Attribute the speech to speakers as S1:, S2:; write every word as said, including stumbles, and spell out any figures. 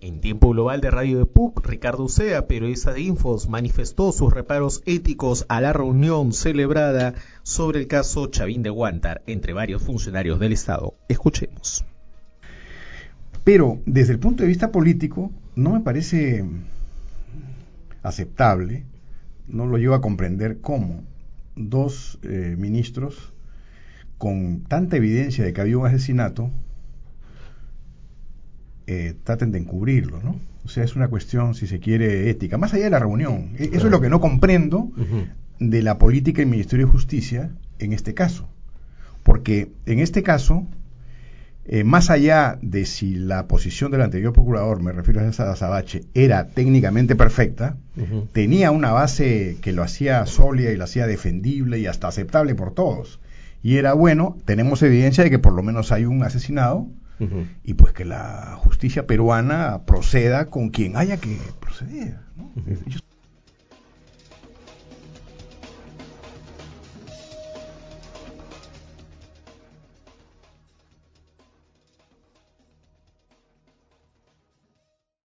S1: En Tiempo Global de Radio de P U C, Ricardo Ucea, periodista de Infos, manifestó sus reparos éticos a la reunión celebrada sobre el caso Chavín de Huántar entre varios funcionarios del Estado. Escuchemos.
S2: Pero desde el punto de vista político no me parece aceptable, no lo llevo a comprender cómo dos eh, ministros con tanta evidencia de que había un asesinato eh, traten de encubrirlo, ¿no? O sea, es una cuestión, si se quiere, ética, más allá de la reunión. Claro. Eso es lo que no comprendo uh-huh. de la política del Ministerio de Justicia en este caso, porque en este caso, eh, más allá de si la posición del anterior procurador, me refiero a esa Azabache, era técnicamente perfecta, uh-huh. tenía una base que lo hacía sólida y lo hacía defendible y hasta aceptable por todos. Y era bueno, tenemos evidencia de que por lo menos hay un asesinado, uh-huh. y pues que la justicia peruana proceda con quien haya que proceder, ¿no? Uh-huh. Ellos